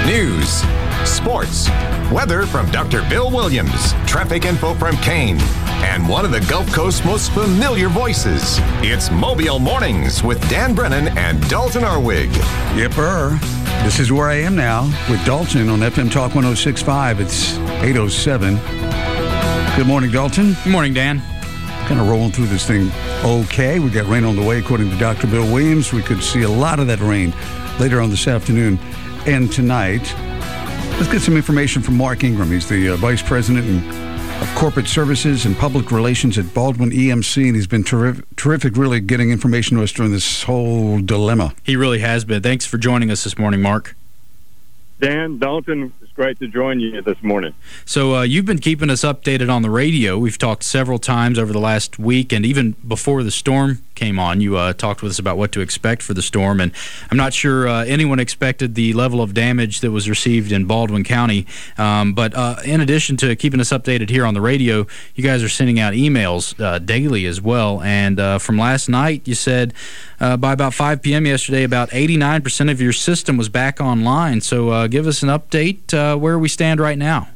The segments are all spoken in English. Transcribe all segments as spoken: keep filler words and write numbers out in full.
News, sports, weather from Doctor Bill Williams, traffic info from Kane, and one of the Gulf Coast's most familiar voices. It's Mobile Mornings with Dan Brennan and Dalton Arwig. Yipper. This is where I am now with Dalton on F M Talk one oh six point five. It's eight oh seven. Good morning, Dalton. Good morning, Dan. Kind of rolling through this thing okay. We got rain on the way, according to Doctor Bill Williams. We could see a lot of that rain later on this afternoon and tonight. Let's get some information from Mark Ingram. He's the uh, Vice President and of Corporate Services and Public Relations at Baldwin E M C, and he's been terrific, terrific really getting information to us during this whole dilemma. He really has been. Thanks for joining us this morning, Mark. Dan, Dalton, it's great to join you this morning. So uh, you've been keeping us updated on the radio. We've talked several times over the last week, and even before the storm came on, you uh, talked with us about what to expect for the storm. And I'm not sure uh, anyone expected the level of damage that was received in Baldwin County. Um, but uh, in addition to keeping us updated here on the radio, you guys are sending out emails uh, daily as well. And uh, from last night, you said uh, by about five p.m. yesterday, about eighty-nine percent of your system was back online. So uh, give us an update uh, where we stand right now.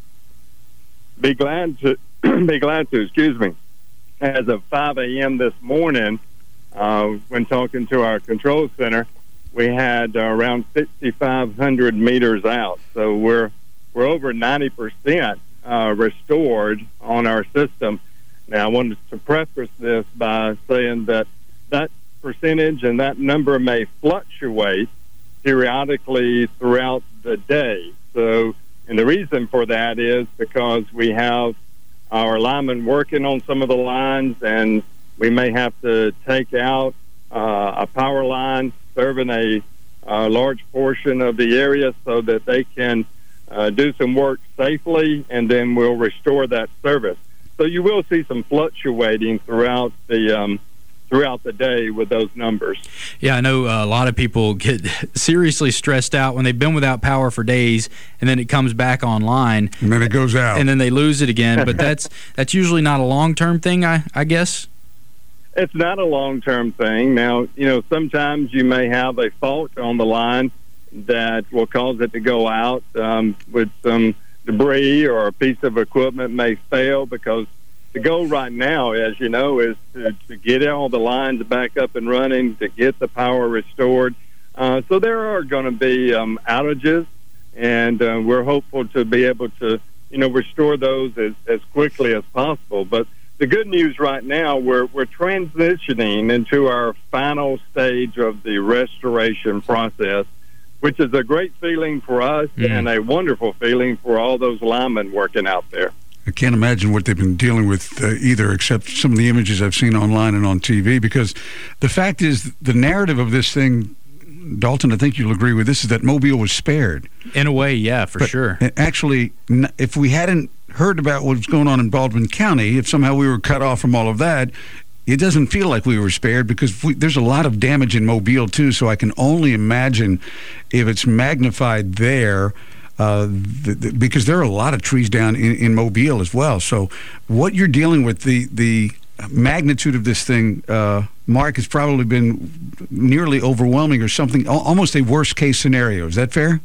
Be glad to, be glad to, excuse me. As of five a.m. this morning, uh, when talking to our control center, we had uh, around sixty-five hundred meters out. So we're we're over ninety percent uh, restored on our system. Now, I wanted to preface this by saying that that percentage and that number may fluctuate periodically throughout the day. So, and the reason for that is because we have our linemen working on some of the lines, and we may have to take out uh, a power line serving a uh, large portion of the area so that they can uh, do some work safely, and then we'll restore that service. So you will see some fluctuating throughout the um, throughout the day with those numbers. Yeah, I know uh, a lot of people get seriously stressed out when they've been without power for days, and then it comes back online. And then it goes out. And then they lose it again. But that's that's usually not a long-term thing, I, I guess? It's not a long-term thing. Now, you know, sometimes you may have a fault on the line that will cause it to go out um, with some debris, or a piece of equipment may fail, because the goal right now, as you know, is to, to get all the lines back up and running, to get the power restored. Uh, so there are going to be um, outages, and uh, we're hopeful to be able to, you know, restore those as, as quickly as possible. But the good news right now, we're we're transitioning into our final stage of the restoration process, which is a great feeling for us mm. and a wonderful feeling for all those linemen working out there. I can't imagine what they've been dealing with uh, either, except some of the images I've seen online and on T V, because the fact is, the narrative of this thing, Dalton, I think you'll agree with this, is that Mobile was spared. In a way, yeah, for but sure. Actually, if we hadn't heard about what was going on in Baldwin County, if somehow we were cut off from all of that, it doesn't feel like we were spared, because we, there's a lot of damage in Mobile, too, so I can only imagine if it's magnified there. Uh, the, the, because there are a lot of trees down in, in Mobile as well. So what you're dealing with, the the magnitude of this thing, uh, Mark, has probably been nearly overwhelming, or something, almost a worst case scenario. Is that fair?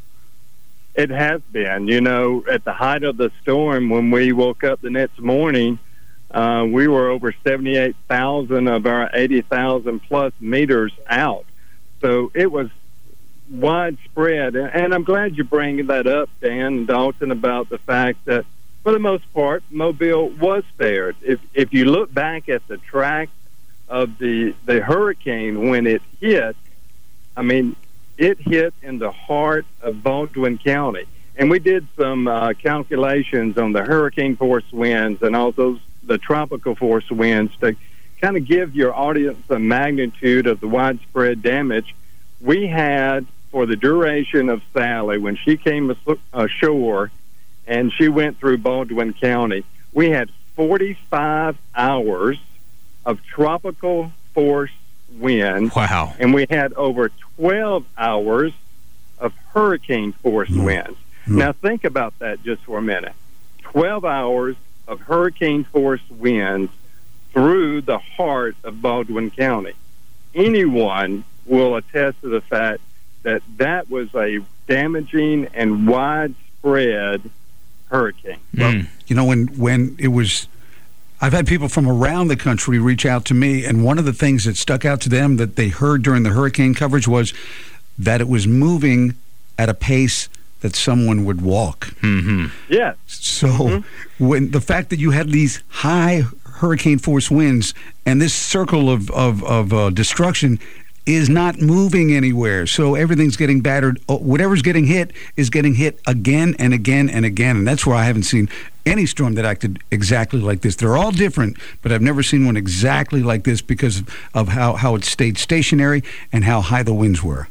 It has been. You know, at the height of the storm, when we woke up the next morning, uh, we were over seventy-eight thousand of our eighty thousand plus meters out. So it was widespread, and I'm glad you bring that up, Dan and Dalton, about the fact that for the most part Mobile was spared. If if you look back at the track of the the hurricane when it hit, I mean, it hit in the heart of Baldwin County, and we did some uh, calculations on the hurricane force winds and also the tropical force winds to kind of give your audience a magnitude of the widespread damage. We had, for the duration of Sally, when she came ashore and she went through Baldwin County, we had forty-five hours of tropical force winds. Wow. And we had over twelve hours of hurricane force mm. winds. Mm. Now think about that just for a minute. twelve hours of hurricane force winds through the heart of Baldwin County. Anyone will attest to the fact that that was a damaging and widespread hurricane. Well, you know, when when it was, I've had people from around the country reach out to me, and one of the things that stuck out to them that they heard during the hurricane coverage was that it was moving at a pace that someone would walk. Mm-hmm. Yes. So Mm-hmm. when the fact that you had these high hurricane force winds and this circle of, of, of uh, destruction is not moving anywhere. So everything's getting battered. Oh, whatever's getting hit is getting hit again and again and again. And that's where I haven't seen any storm that acted exactly like this. They're all different, but I've never seen one exactly like this because of how, how it stayed stationary and how high the winds were.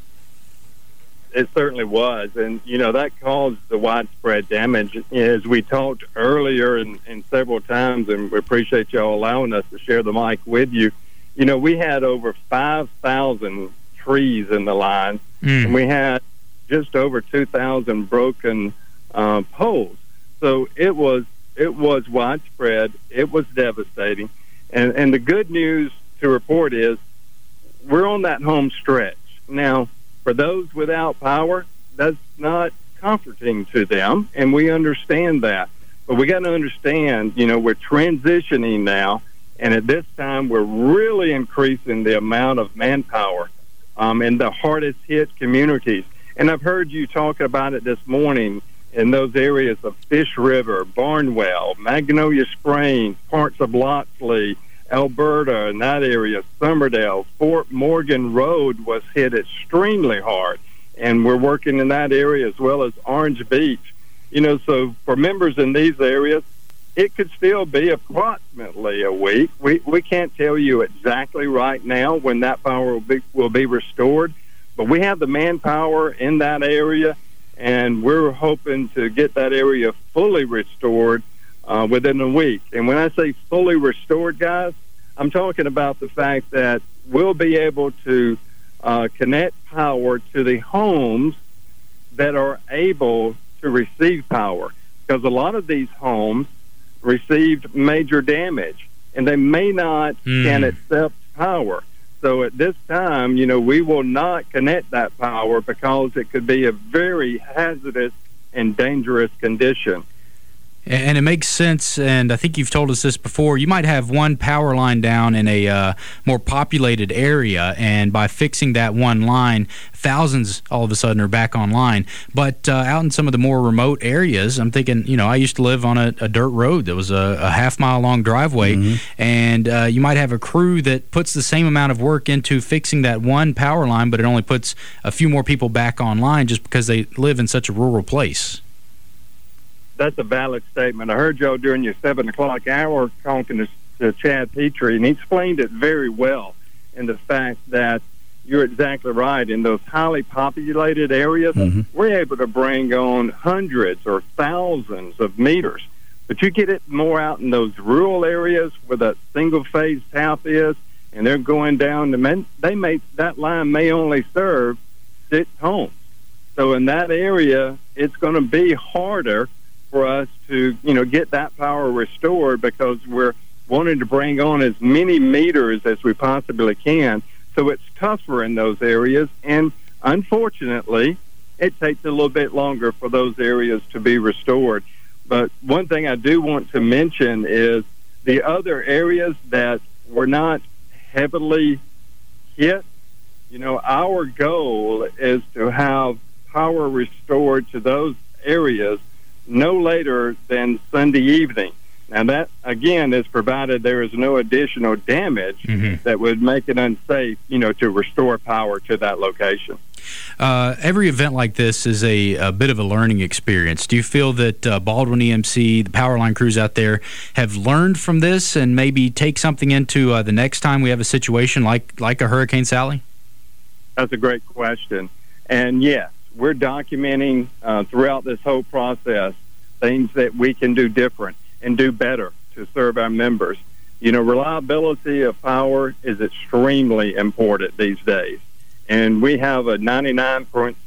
It certainly was. And, you know, that caused the widespread damage. As we talked earlier and, and several times, and we appreciate y'all allowing us to share the mic with you, you know, we had over five thousand trees in the line, Mm. and we had just over two thousand broken uh, poles. So it was it was widespread. It was devastating. And, and the good news to report is we're on that home stretch. Now, for those without power, that's not comforting to them, and we understand that. But we got to understand, you know, we're transitioning now, and at this time we're really increasing the amount of manpower um, in the hardest hit communities. And I've heard you talk about it this morning in those areas of Fish River, Barnwell, Magnolia Springs, parts of Loxley, Alberta, in that area, Summerdale, Fort Morgan Road was hit extremely hard, and we're working in that area as well as Orange Beach. You know, so for members in these areas, it could still be approximately a week. We we can't tell you exactly right now when that power will be will be restored, but we have the manpower in that area, and we're hoping to get that area fully restored Uh, within a week. And when I say fully restored, guys, I'm talking about the fact that we'll be able to uh, connect power to the homes that are able to receive power. Because a lot of these homes received major damage, and they may not Mm. can accept power. So at this time, you know, we will not connect that power because it could be a very hazardous and dangerous condition. And it makes sense, and I think you've told us this before. You might have one power line down in a uh, more populated area, and by fixing that one line, thousands all of a sudden are back online. But uh, out in some of the more remote areas, I'm thinking, you know, I used to live on a, a dirt road that was a, a half-mile-long driveway, mm-hmm. and uh, you might have a crew that puts the same amount of work into fixing that one power line, but it only puts a few more people back online just because they live in such a rural place. That's a valid statement. I heard y'all during your seven o'clock hour talking to, to Chad Petrie, and he explained it very well in the fact that you're exactly right. In those highly populated areas, mm-hmm. we're able to bring on hundreds or thousands of meters. But you get it more out in those rural areas where that single-phase tap is, and they're going down. The men, they may that line may only serve six homes. So in that area, it's going to be harder for us to, you know, get that power restored because we're wanting to bring on as many meters as we possibly can. So it's tougher in those areas, and unfortunately, it takes a little bit longer for those areas to be restored. But one thing I do want to mention is the other areas that were not heavily hit. You know, our goal is to have power restored to those areas no later than Sunday evening. Now that, again, is provided there is no additional damage mm-hmm. that would make it unsafe, you know, to restore power to that location. Uh, every event like this is a, a bit of a learning experience. Do you feel that uh, Baldwin E M C, the power line crews out there, have learned from this and maybe take something into uh, the next time we have a situation like, like a Hurricane Sally? That's a great question. And yes, we're documenting uh, throughout this whole process things that we can do different and do better to serve our members. You know, reliability of power is extremely important these days. And we have a ninety-nine point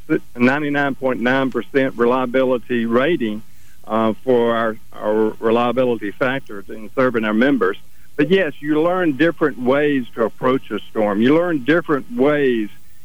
nine percent reliability rating uh, for our, our reliability factors in serving our members. But yes, you learn different ways to approach a storm. You learn different ways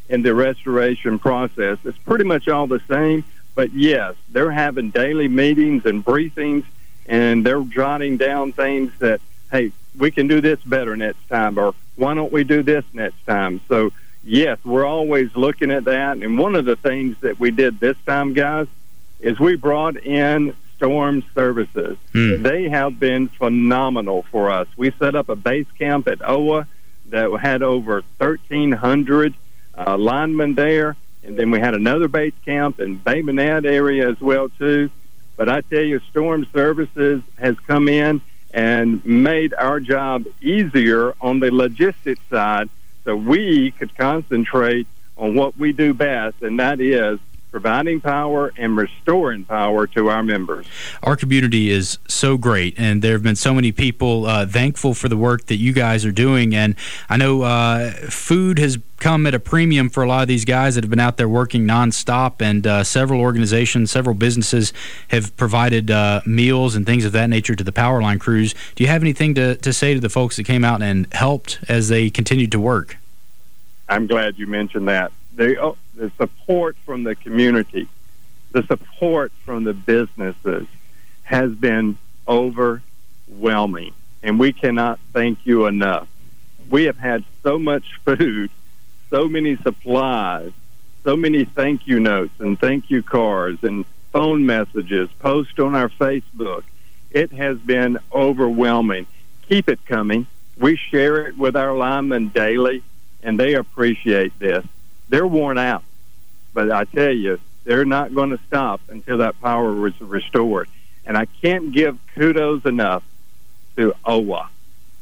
in the restoration process. It's pretty much all the same, but yes, they're having daily meetings and briefings, and they're jotting down things that, hey, we can do this better next time, or why don't we do this next time? So, yes, we're always looking at that, and one of the things that we did this time, guys, is we brought in storm services. Mm. They have been phenomenal for us. We set up a base camp at O A that had over thirteen hundred uh, linemen there, and then we had another base camp in Bay Minette area as well, too. But I tell you, storm services has come in and made our job easier on the logistics side, so we could concentrate on what we do best, and that is providing power and restoring power to our members. Our community is so great, and there have been so many people uh, thankful for the work that you guys are doing. And I know uh, food has come at a premium for a lot of these guys that have been out there working nonstop, and uh, several organizations, several businesses have provided uh, meals and things of that nature to the power line crews. Do you have anything to, to say to the folks that came out and helped as they continued to work? I'm glad you mentioned that. The, oh, the support from the community, the support from the businesses has been overwhelming, and we cannot thank you enough. We have had so much food, so many supplies, so many thank you notes and thank you cards and phone messages, posts on our Facebook. It has been overwhelming. Keep it coming. We share it with our linemen daily, and they appreciate this. They're worn out, but I tell you, they're not going to stop until that power is restored. And I can't give kudos enough to O A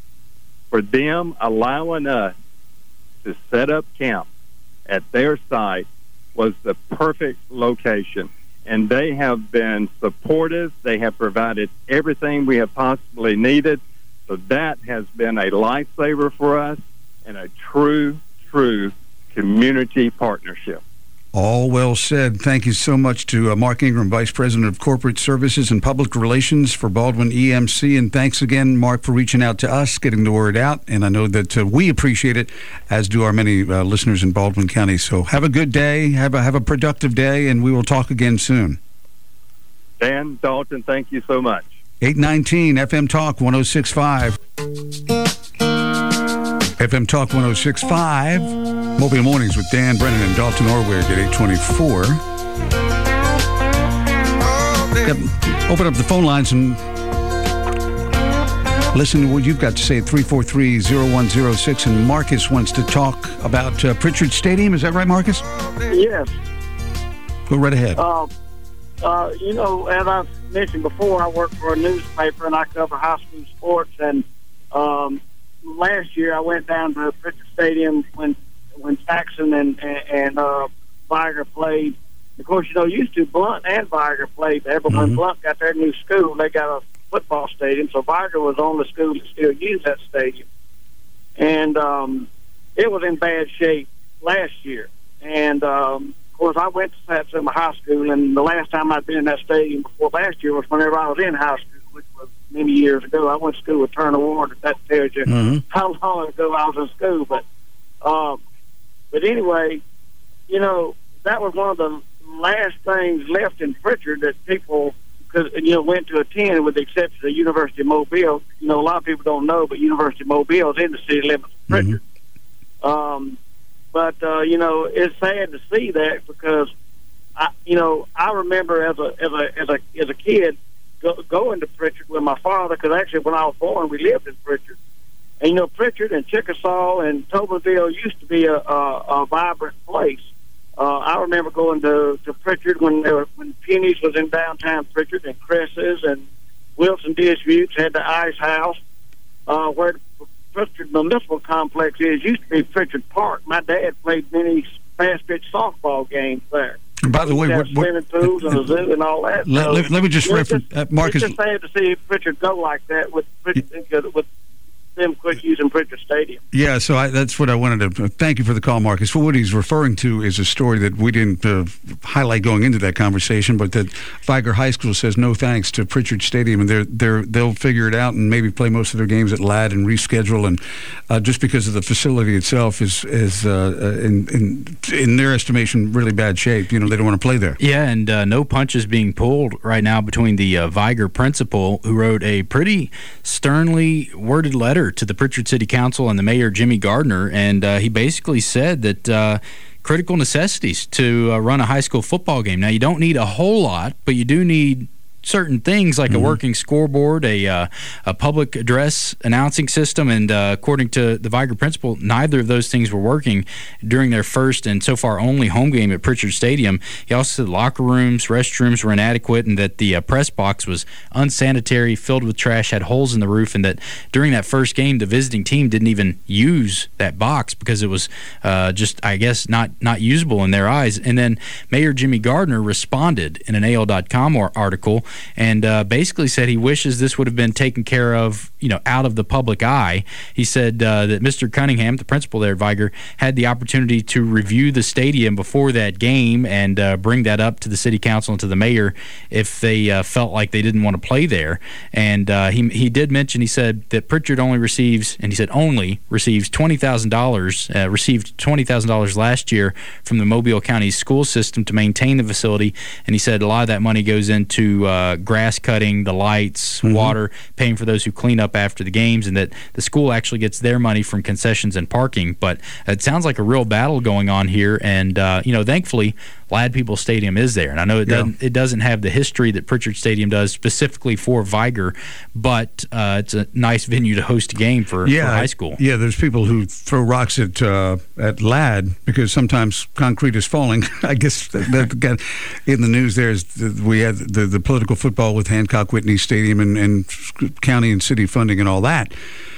for them allowing us to set up camp at their site. Was the perfect location, and they have been supportive. They have provided everything we have possibly needed, so that has been a lifesaver for us and a true, true community partnership. All well said. Thank you so much to uh, Mark Ingram, Vice President of Corporate Services and Public Relations for Baldwin E M C. And thanks again, Mark, for reaching out to us, getting the word out. And I know that uh, we appreciate it, as do our many uh, listeners in Baldwin County. So have a good day. Have a, have a productive day, and we will talk again soon. Dan, Dalton, thank you so much. eight nineteen F M Talk one oh six point five. F M Talk one oh six point five. Mobile Mornings with Dan Brennan and Dalton Orwig at eight twenty-four. Yep. Open up the phone lines and listen to what you've got to say at three four three, oh one oh six. And Marcus wants to talk about uh, Pritchard Stadium. Is that right, Marcus? Yes. Go right ahead. Uh, uh, you know, as I've mentioned before, I work for a newspaper and I cover high school sports. And um, last year I went down to Pritchard Stadium when when Saxon and and, and uh, Viger played. Of course, you know, used to Blunt and Viger played there, but mm-hmm. when Blunt got their new school, they got a football stadium. So Viger was on the school that still used that stadium, and um, it was in bad shape last year. And um, of course, I went to Satsuma High School, and the last time I'd been in that stadium before last year was whenever I was in high school, which was many years ago. I went to school with Turner Ward. If that tells you mm-hmm. how long ago I was in school, but. Um, But anyway, you know, that was one of the last things left in Pritchard that people could, you know, went to attend, with the exception of University of Mobile. You know, a lot of people don't know, but University of Mobile is in the city limits of Pritchard. Mm-hmm. Um, but, uh, you know, it's sad to see that because, I, you know, I remember as a as a, as a, as a kid go, going to Pritchard with my father, because actually when I was born, we lived in Pritchard. And, you know, Pritchard and Chickasaw and Tobinville used to be a, a, a vibrant place. Uh, I remember going to, to Pritchard when there were, when Penny's was in downtown Pritchard, and Cress's and Wilson Disputes had the Ice House. Uh, where the Pritchard Municipal Complex is used to be Pritchard Park. My dad played many fast-pitch softball games there. By the way, what, what, swimming pools and a zoo and all that. Let, so, let, let me just reference, uh, Marcus. It's just sad to see Pritchard go like that with Pritchard, with them quit using Pritchard Stadium. Yeah, so I, that's what I wanted to thank you for the call, Marcus. What he's referring to is a story that we didn't uh, highlight going into that conversation, but that Viger High School says no thanks to Pritchard Stadium, and they're they're they'll figure it out and maybe play most of their games at Ladd and reschedule, and uh, just because of the facility itself is is uh, in in in their estimation really bad shape. You know, they don't want to play there. Yeah, and uh, no punches being pulled right now between the uh, Viger principal, who wrote a pretty sternly worded letter to the Pritchard City Council and the mayor, Jimmy Gardner, and uh, he basically said that uh, critical necessities to uh, run a high school football game. Now, you don't need a whole lot, but you do need certain things like mm-hmm. a working scoreboard, a uh, a public address announcing system, and uh, according to the Viger principal, neither of those things were working during their first and so far only home game at Pritchard Stadium. He also said locker rooms, restrooms were inadequate, and that the uh, press box was unsanitary, filled with trash, had holes in the roof, and that during that first game, the visiting team didn't even use that box because it was uh, just, I guess, not, not usable in their eyes. And then Mayor Jimmy Gardner responded in an A L dot com article and uh, basically said he wishes this would have been taken care of, you know, out of the public eye. He said uh, that Mister Cunningham, the principal there at Viger, had the opportunity to review the stadium before that game and uh, bring that up to the city council and to the mayor if they uh, felt like they didn't want to play there. And uh, he he did mention, he said that Pritchard only receives, and he said only receives twenty thousand dollars, uh, received twenty thousand dollars last year from the Mobile County school system to maintain the facility. And he said a lot of that money goes into uh, Uh, grass cutting, the lights, mm-hmm. water, paying for those who clean up after the games, and that the school actually gets their money from concessions and parking. But it sounds like a real battle going on here, and uh, you know, thankfully, Ladd Peoples Stadium is there, and I know it doesn't yeah. it doesn't have the history that Pritchard Stadium does specifically for Viger, but uh, it's a nice venue to host a game for, yeah, for high school. Yeah, there's people who throw rocks at uh, at Ladd because sometimes concrete is falling. I guess that, that got in the news. There's the, we had the, the political football with Hancock Whitney Stadium and, and county and city funding and all that.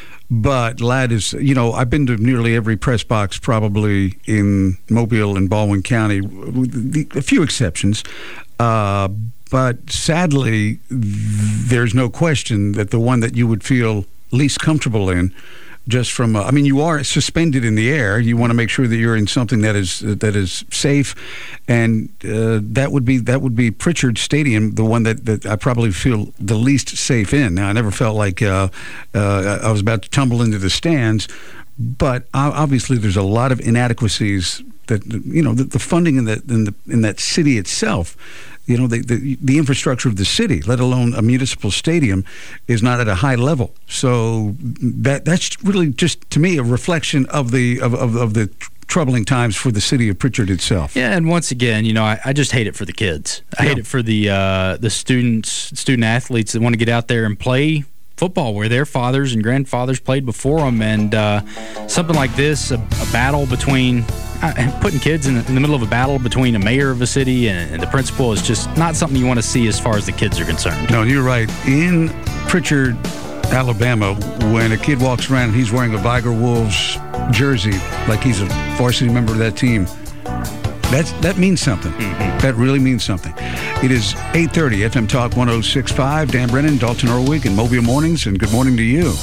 But Ladd is, you know, I've been to nearly every press box probably in Mobile and Baldwin County, with a few exceptions. Uh, but sadly, there's no question that the one that you would feel least comfortable in, just from, uh, I mean, you are suspended in the air. You want to make sure that you're in something that is uh, that is safe, and uh, that would be that would be Pritchard Stadium, the one that, that I probably feel the least safe in. Now, I never felt like uh, uh, I was about to tumble into the stands, but obviously there's a lot of inadequacies that, you know, the, the funding in that in the in that city itself. You know, the, the the infrastructure of the city, let alone a municipal stadium, is not at a high level. So that that's really just, to me, a reflection of the of, of, of the troubling times for the city of Pritchard itself. Yeah, and once again, you know, I, I just hate it for the kids. I yeah. hate it for the uh, the students, student athletes that want to get out there and play football where their fathers and grandfathers played before them, and uh, something like this, a, a battle between uh, putting kids in the, in the middle of a battle between a mayor of a city and, and the principal is just not something you want to see as far as the kids are concerned. No, you're right. In Pritchard, Alabama, when a kid walks around and he's wearing a Viger Wolves jersey like he's a varsity member of that team, That's, that means something. Mm-hmm. That really means something. It is eight thirty, F M Talk one oh six point five. Dan Brennan, Dalton Orwig, and Mobile Mornings, and good morning to you.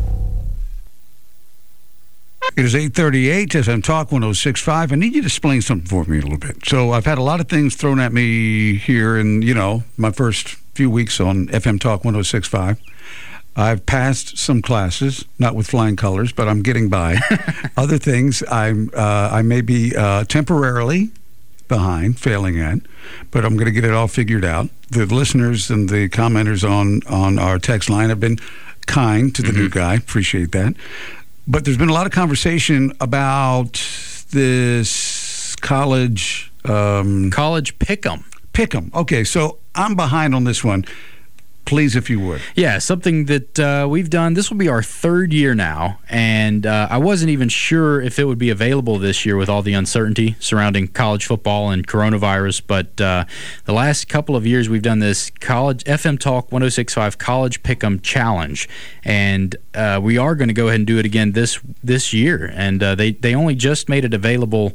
It is eight thirty-eight, F M Talk one oh six point five. I need you to explain something for me a little bit. So I've had a lot of things thrown at me here in, you know, my first few weeks on F M Talk one oh six point five. I've passed some classes, not with flying colors, but I'm getting by. Other things I'm, uh, I may be uh, temporarily behind, failing at, but I'm going to get it all figured out. The listeners and the commenters on, on our text line have been kind to the mm-hmm. new guy. Appreciate that. But there's been a lot of conversation about this college... Um, college pick'em. Pick'em. Okay, so I'm behind on this one. Please, if you would. Yeah, something that uh, we've done. This will be our third year now, and uh, I wasn't even sure if it would be available this year with all the uncertainty surrounding college football and coronavirus. But uh, the last couple of years, we've done this college F M Talk one oh six point five College Pick'em Challenge, and uh, we are going to go ahead and do it again this this year. And uh, they they only just made it available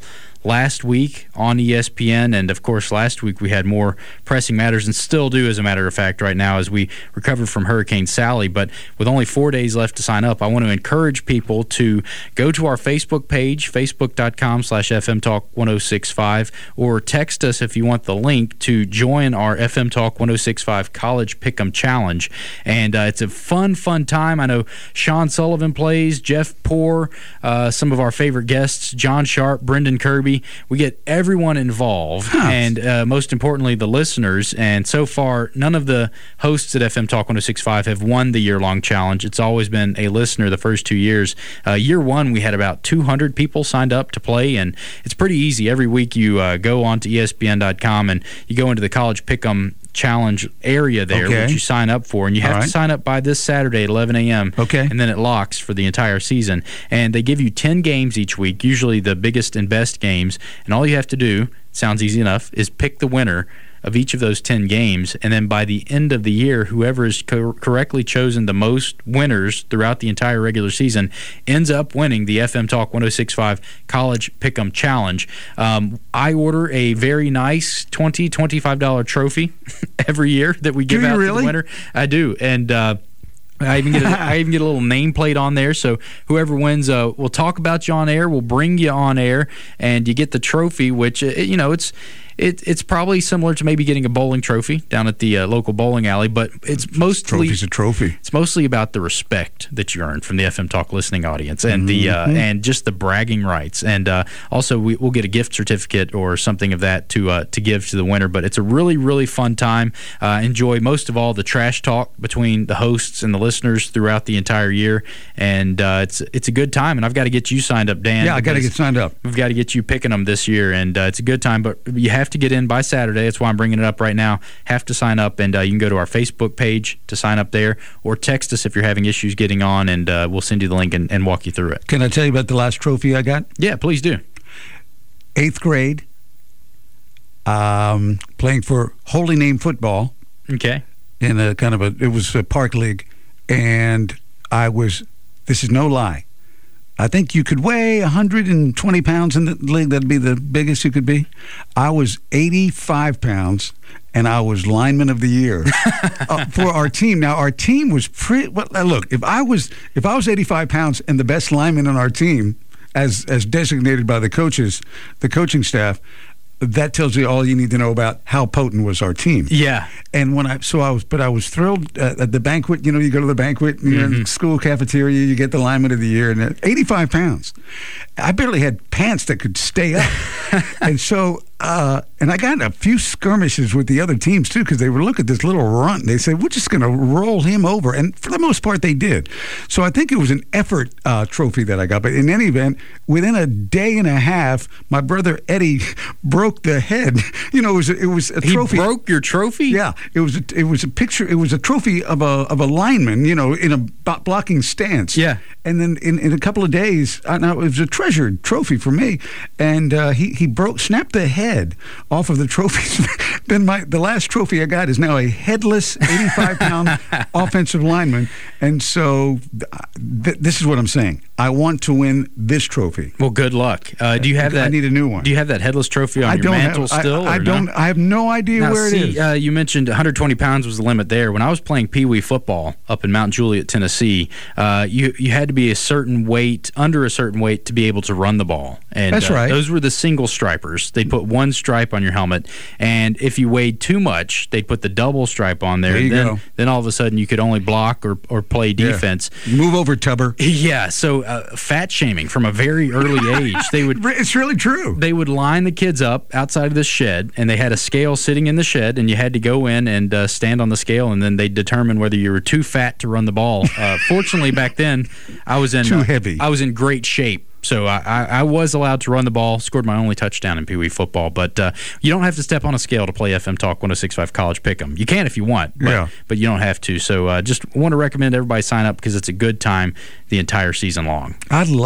last week on E S P N, and of course last week we had more pressing matters, and still do, as a matter of fact, right now as we recover from Hurricane Sally. But with only four days left to sign up, I want to encourage people to go to our Facebook page, facebook.com slash FM Talk 1065, or text us if you want the link to join our F M Talk ten sixty-five College Pick'em Challenge. And uh, it's a fun, fun time. I know Sean Sullivan plays, Jeff Poore, uh, some of our favorite guests, John Sharp, Brendan Kirby. We get everyone involved, huh. and uh, most importantly, the listeners. And so far, none of the hosts at F M Talk ten sixty-five have won the year-long challenge. It's always been a listener the first two years. Uh, year one, we had about two hundred people signed up to play, and it's pretty easy. Every week you uh, go on to E S P N dot com and you go into the College Pick'em Challenge area there, okay. which you sign up for, and you have All to right. sign up by this Saturday at eleven a.m. Okay. And then it locks for the entire season. And they give you ten games each week, usually the biggest and best games, and all you have to do, sounds easy enough, is pick the winner of each of those ten games, and then by the end of the year, whoever has co- correctly chosen the most winners throughout the entire regular season ends up winning the F M Talk ten sixty-five College Pick'em Challenge. Um, I order a very nice twenty dollars, twenty-five dollars trophy every year that we give Do you out really? to the winner. I do, and uh, I even get a, I even get a little nameplate on there, so whoever wins, uh, we'll talk about you on air. We'll bring you on air, and you get the trophy, which uh, you know it's. It, it's probably similar to maybe getting a bowling trophy down at the uh, local bowling alley, but it's mostly Trophy's a trophy. It's mostly about the respect that you earn from the F M Talk listening audience, and the uh, Mm-hmm. and just the bragging rights, and uh, also we, we'll get a gift certificate or something of that to uh, to give to the winner. But it's a really really fun time. Uh, enjoy most of all the trash talk between the hosts and the listeners throughout the entire year, and uh, it's it's a good time. And I've got to get you signed up, Dan. Yeah, I got to because get signed up. We've got to get you picking them this year, and uh, it's a good time. But you have to get in by Saturday. That's why I'm bringing it up right now. Have to sign up, and uh, you can go to our Facebook page to sign up there, or text us if you're having issues getting on, and uh, we'll send you the link and, and walk you through it. Can I tell you about the last trophy I got? Yeah, please do. Eighth grade, um, playing for Holy Name football Okay. in a kind of a, it was a park league, and I was, this is no lie, I think you could weigh one hundred twenty pounds in the league. That'd be the biggest you could be. I was eighty-five pounds, and I was lineman of the year uh, for our team. Now, our team was pretty. Well, look, if I was if I was eighty-five pounds and the best lineman on our team, as as designated by the coaches, the coaching staff, that tells you all you need to know about how potent was our team. Yeah. And when I so I was, but I was thrilled uh, at the banquet. You know, you go to the banquet, you're Mm-hmm. in the school cafeteria, you get the lineman of the year, and at eighty-five pounds, I barely had pants that could stay up, and so. Uh, and I got a few skirmishes with the other teams, too, because they were looking at this little runt. And they said, we're just going to roll him over. And for the most part, they did. So I think it was an effort uh, trophy that I got. But in any event, within a day and a half, my brother Eddie broke the head. You know, it was a, it was a He trophy. broke your trophy? Yeah, it was a, it was a picture. It was a trophy of a of a lineman, you know, in a b- blocking stance. Yeah. And then in, in a couple of days, uh, now it was a treasured trophy for me. And uh, he he broke, snapped the head off of the trophies. Then my the last trophy I got is now a headless eighty-five pound offensive lineman. And so th- this is what I'm saying. I want to win this trophy. Well, good luck. Uh, do you have that? I need a new one. Do you have that headless trophy on I your don't mantle have, still? I, I or don't. no? I have no idea Now, where see, it is. Uh, you mentioned one hundred twenty pounds was the limit there. When I was playing Pee Wee football up in Mount Juliet, Tennessee, uh, you you had to be a certain weight, under a certain weight, to be able to run the ball. And That's uh, right. Those were the single stripers. They put one stripe on your helmet, and if you weighed too much, they'd put the double stripe on there. There you then, go. Then all of a sudden, you could only block or, or play defense. Yeah. Move over, Tubber. Yeah. So uh, fat shaming from a very early age. They would. It's really true. They would line the kids up outside of the shed, and they had a scale sitting in the shed, and you had to go in and uh, stand on the scale, and then they'd determine whether you were too fat to run the ball. Uh, fortunately, back then, I was in Too uh, heavy. I was in great shape. So I, I, I was allowed to run the ball, scored my only touchdown in Pee Wee football. But uh, you don't have to step on a scale to play F M Talk ten sixty-five College Pick'em. You can if you want, but, Yeah. but you don't have to. So uh, just want to recommend everybody sign up because it's a good time the entire season long. I'd lo-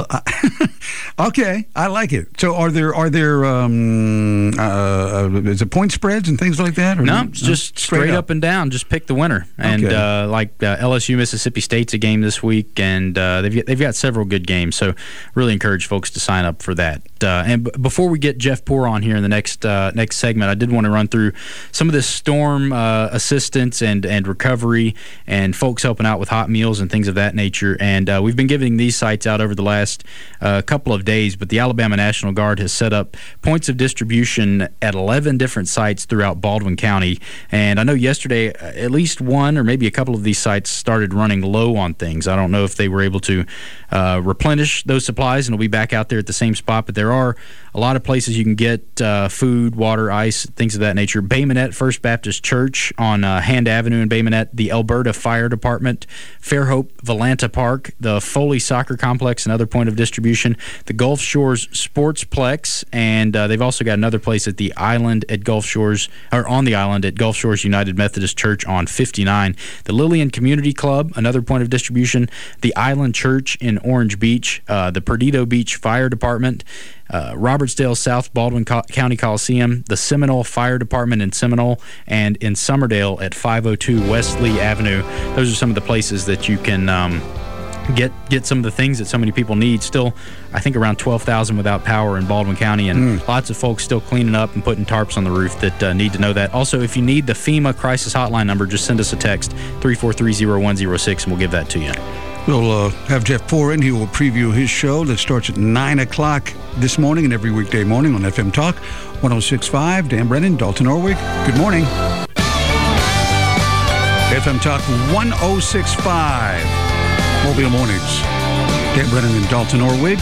okay, I like it. So are there are there um, uh, uh, is it point spreads and things like that? Or No, it's just straight, up. and down. Just pick the winner. And Okay. uh, like uh, L S U Mississippi State's a game this week, and uh, they've got, they've got several good games. So really encourage folks to sign up for that. Uh, and b- before we get Jeff Poor on here in the next uh, next segment, I did want to run through some of this storm uh, assistance and, and recovery and folks helping out with hot meals and things of that nature. And uh, we've been giving these sites out over the last uh, couple of days, but the Alabama National Guard has set up points of distribution at eleven different sites throughout Baldwin County. And I know yesterday at least one or maybe a couple of these sites started running low on things. I don't know if they were able to uh, replenish those supplies and will be back out there at the same spot, but there are a lot of places you can get uh, food, water, ice, things of that nature. Bay Minette First Baptist Church on uh, Hand Avenue in Bay Minette, the Alberta Fire Department, Fairhope Volanta Park, the Foley Soccer Complex, another point of distribution, the Gulf Shores Sportsplex, and uh, they've also got another place at the island at Gulf Shores, or on the island at Gulf Shores United Methodist Church on fifty-nine. The Lillian Community Club, another point of distribution, the Island Church in Orange Beach, uh, the Perdido Beach Fire Department, Uh, Robertsdale South Baldwin Co- County Coliseum, the Seminole Fire Department in Seminole, and in Summerdale at five oh two West Lee Avenue. Those are some of the places that you can um, get get some of the things that so many people need. Still, I think around twelve thousand without power in Baldwin County, and mm. lots of folks still cleaning up and putting tarps on the roof that uh, need to know that. Also, if you need the FEMA crisis hotline number, just send us a text, three four three, zero one zero six, and we'll give that to you. We'll uh, have Jeff Poor in. He will preview his show that starts at nine o'clock this morning and every weekday morning on F M Talk one oh six point five. Dan Brennan, Dalton Orwig. Good morning. F M Talk one oh six point five. Mobile Mornings. Dan Brennan and Dalton Orwig.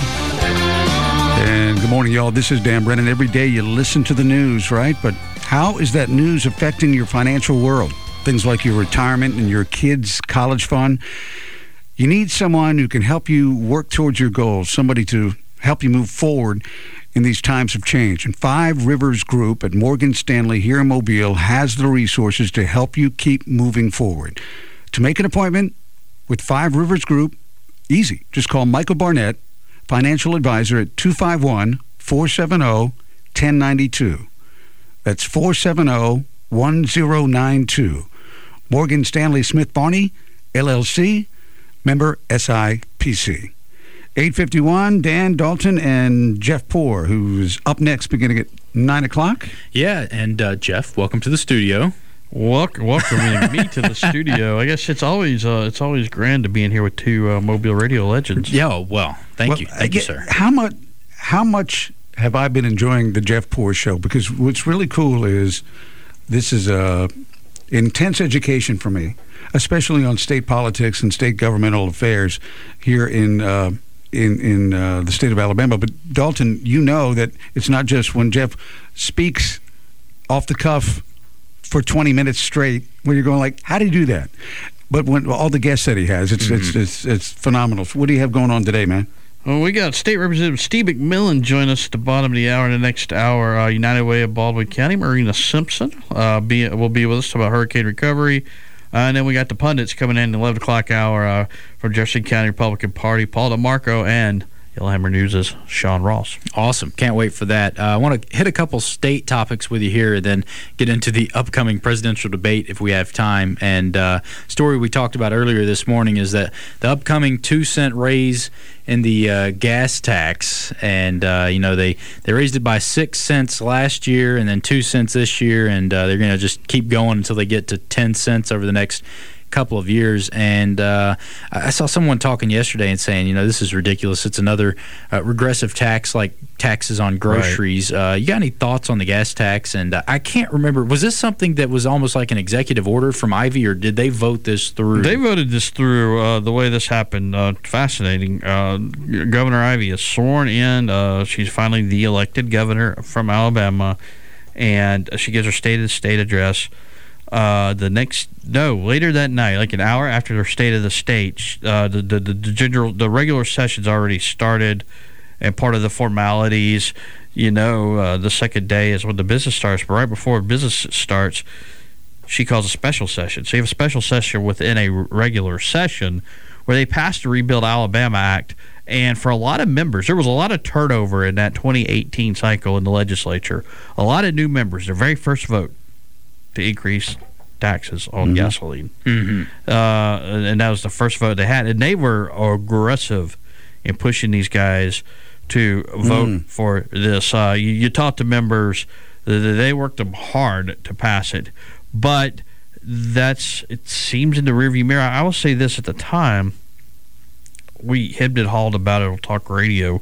And good morning, y'all. This is Dan Brennan. Every day you listen to the news, right? But how is that news affecting your financial world? Things like your retirement and your kids' college fund. You need someone who can help you work towards your goals, somebody to help you move forward in these times of change. And Five Rivers Group at Morgan Stanley here in Mobile has the resources to help you keep moving forward. To make an appointment with Five Rivers Group, easy. Just call Michael Barnett, financial advisor, at two five one, four seven zero, one zero nine two. That's four seven zero, one zero nine two. Morgan Stanley Smith Barney, L L C, member S I P C. eight fifty-one, Dan, Dalton, and Jeff Poor, who's up next beginning at nine o'clock. Yeah, and uh, Jeff, welcome to the studio. Welcome, welcoming me to the studio. I guess it's always uh, it's always grand to be in here with two uh, Mobile radio legends. Yeah, well, thank well, you. Thank get, you, sir. How much, how much have I been enjoying the Jeff Poor show? Because what's really cool is this is a intense education for me, especially on state politics and state governmental affairs here in uh, in in uh, the state of Alabama. But Dalton, you know that it's not just when Jeff speaks off the cuff for twenty minutes straight, where you're going like, how do you do that? But when all the guests that he has, it's mm-hmm. it's, it's it's phenomenal. What do you have going on today, man? Well, we got State Representative Steve McMillan join us at the bottom of the hour. In the next hour, uh, United Way of Baldwin County, Marina Simpson uh, be, will be with us about hurricane recovery. Uh, and then we got the pundits coming in at eleven o'clock hour uh, from Jefferson County Republican Party, Paul DeMarco, and Yellowhammer News' Sean Ross. Awesome. Can't wait for that. Uh, I want to hit a couple state topics with you here and then get into the upcoming presidential debate if we have time. And uh, story we talked about earlier this morning is that the upcoming two-cent raise in the uh, gas tax, and uh, you know they, they raised it by six cents last year and then two cents this year, and uh, they're going to just keep going until they get to ten cents over the next couple of years. And uh, I saw someone talking yesterday and saying, you know, this is ridiculous. It's another uh, regressive tax like taxes on groceries. Right. Uh, you got any thoughts on the gas tax? And uh, I can't remember, was this something that was almost like an executive order from Ivey, or did they vote this through? They voted this through. Uh, the way this happened, uh, fascinating. Uh, Governor Ivey is sworn in. Uh, she's finally the elected governor from Alabama, and she gives her State of the State address. Uh, the next no later that night, like an hour after their State of the State, uh, the, the the the general the regular session's already started, and part of the formalities, you know, uh, the second day is when the business starts. But right before business starts, she calls a special session. So you have a special session within a regular session where they passed the Rebuild Alabama Act. And for a lot of members, there was a lot of turnover in that twenty eighteen cycle in the legislature. A lot of new members, their very first vote to increase taxes on mm-hmm. gasoline. Mm-hmm. Uh, and that was the first vote they had. And they were aggressive in pushing these guys to vote Mm. for this. Uh, you, you talk to members, they worked them hard to pass it, but that's it seems in the rearview mirror. I will say this: at the time, we hemmed and hawed about it on talk radio.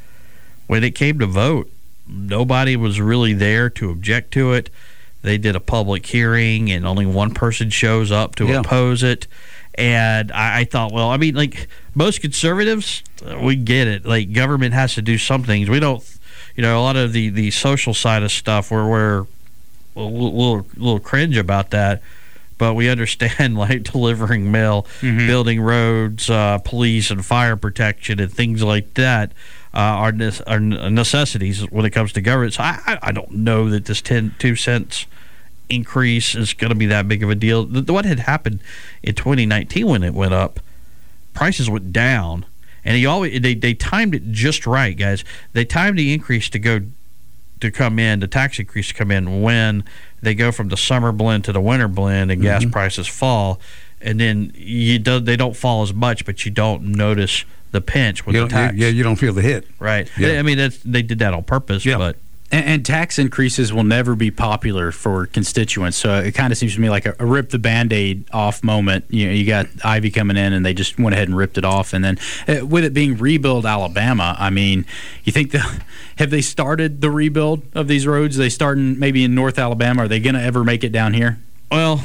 When it came to vote, nobody was really there to object to it. They did a public hearing, and only one person shows up to Yeah. oppose it. And I, I thought, well, I mean, like most conservatives, uh, we get it. Like government has to do some things. We don't, you know, a lot of the, the social side of stuff where we're a little, little, little cringe about that. But we understand, like, delivering mail, Mm-hmm. building roads, uh, police and fire protection and things like that uh, are, ne- are necessities when it comes to government. So I, I- I don't know that this ten, two cents increase is going to be that big of a deal. The, what had happened in twenty nineteen when it went up, prices went down. And he always, they, they timed it just right, guys. They timed the increase to go to come in, the tax increase to come in when they go from the summer blend to the winter blend and gas prices fall, and then you do, they don't fall as much, but you don't notice the pinch with You the don't- tax. yeah, you don't feel the hit. Right. Yeah. I mean, that's, they did that on purpose, Yeah. but And, and tax increases will never be popular for constituents. So it kind of seems to me like a, a rip the Band-Aid off moment. You know, you got Ivy coming in, and they just went ahead and ripped it off. And then uh, with it being Rebuild Alabama, I mean, you think the have they started the rebuild of these roads? Are they starting maybe in North Alabama? Are they going to ever make it down here? Well,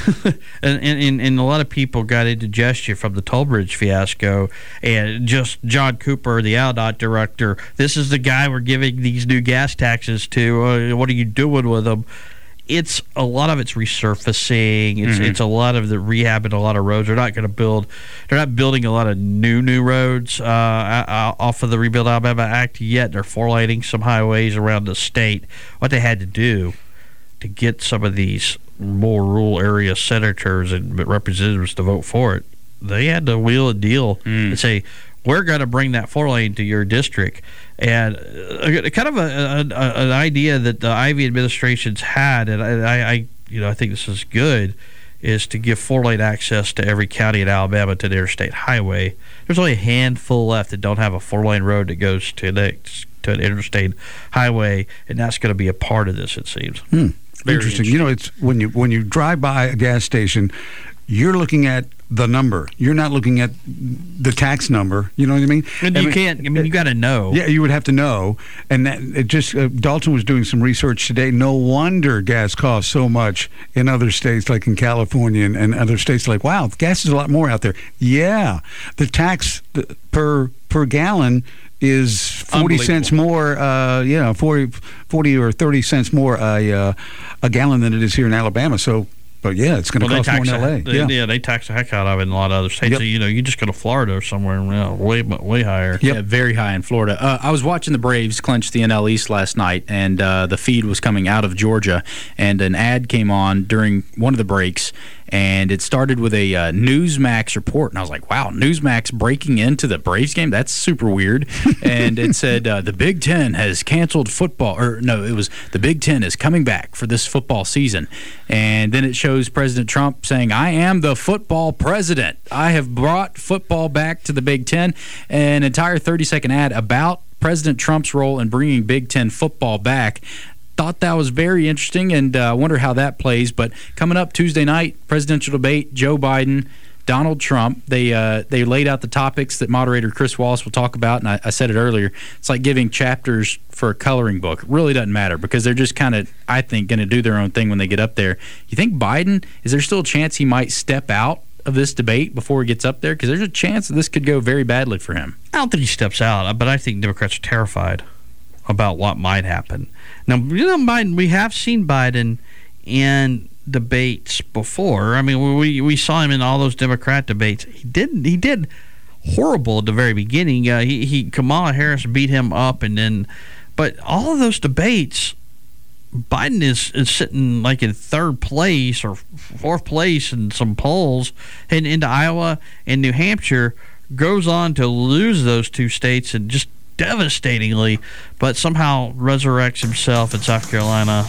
and, and and a lot of people got indigestion from the toll bridge fiasco, and just John Cooper, the A L D O T director, this is the guy we're giving these new gas taxes to. Uh, what are you doing with them? It's a lot of it's resurfacing. It's Mm-hmm. it's a lot of the rehabbing a lot of roads. They're not going to build. They're not building a lot of new new roads uh, off of the Rebuild Alabama Act yet. They're four laning some highways around the state. What they had to do to get some of these more rural area senators and representatives to vote for it, they had to wheel a deal Mm. and say, we're going to bring that four lane to your district. And uh, kind of a, a, a, an idea that the Ivy administration's had, and I, I, you know, I think this is good, is to give four lane access to every county in Alabama to the interstate highway. There's only a handful left that don't have a four lane road that goes to the to an interstate highway, and that's going to be a part of this, it seems. Hmm. Very Interesting. You know, it's when you when you drive by a gas station, you're looking at the number. You're not looking at the tax number. You know what I mean? And I you mean, can't. I mean, you got to know. Yeah, you would have to know. And that, it just uh, Dalton was doing some research today. No wonder gas costs so much in other states, like in California and, and other states. Like, wow, gas is a lot more out there. Yeah, the tax per per gallon is forty cents more. Uh, you know, forty, forty or thirty cents more a uh, a gallon than it is here in Alabama. So. But yeah, it's going to Well, cost more in L A. They, yeah. yeah, they tax the heck out of it in a lot of other states. Yep. So, you know, you just go to Florida or somewhere, you know, way way higher. Yep. Yeah, very high in Florida. Uh, I was watching the Braves clinch the N L East last night, and uh, the feed was coming out of Georgia, and an ad came on during one of the breaks, and it started with a uh, Newsmax report, and I was like, wow, Newsmax breaking into the Braves game? That's super weird. And it said uh, the Big Ten has canceled football, or no, it was the Big Ten is coming back for this football season. And then it shows President Trump saying, I am the football president. I have brought football back to the Big Ten. An entire thirty-second ad about President Trump's role in bringing Big Ten football back. Thought that was very interesting, and I uh, wonder how that plays. But coming up Tuesday night, presidential debate, Joe Biden, Donald Trump. They uh, they laid out the topics that moderator Chris Wallace will talk about, and I, I said it earlier. It's like giving chapters for a coloring book. It really doesn't matter because they're just kind of, I think, going to do their own thing when they get up there. You think Biden, is there still a chance he might step out of this debate before he gets up there? Because there's a chance that this could go very badly for him. I don't think he steps out, but I think Democrats are terrified about what might happen. Now, you know, Biden, we have seen Biden in debates before. I mean, we we saw him in all those Democrat debates. He didn't. He did horrible at the very beginning. Uh, he, he Kamala Harris beat him up, and then, but all of those debates, Biden is, is sitting like in third place or fourth place in some polls, heading into Iowa and New Hampshire. Goes on to lose those two states and just devastatingly, but somehow resurrects himself in South Carolina.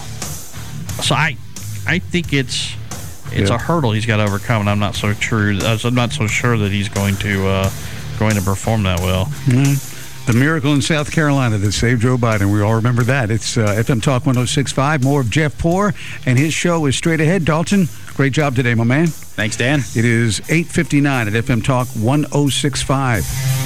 So I, I think it's it's Yeah. a hurdle he's got to overcome, and I'm not so true. I'm not so sure that he's going to uh, going to perform that well. Mm-hmm. The miracle in South Carolina that saved Joe Biden. We all remember that. It's uh, F M Talk one oh six point five. More of Jeff Poor, and his show is straight ahead. Dalton, great job today, my man. Thanks, Dan. It is eight fifty-nine at F M Talk one oh six point five.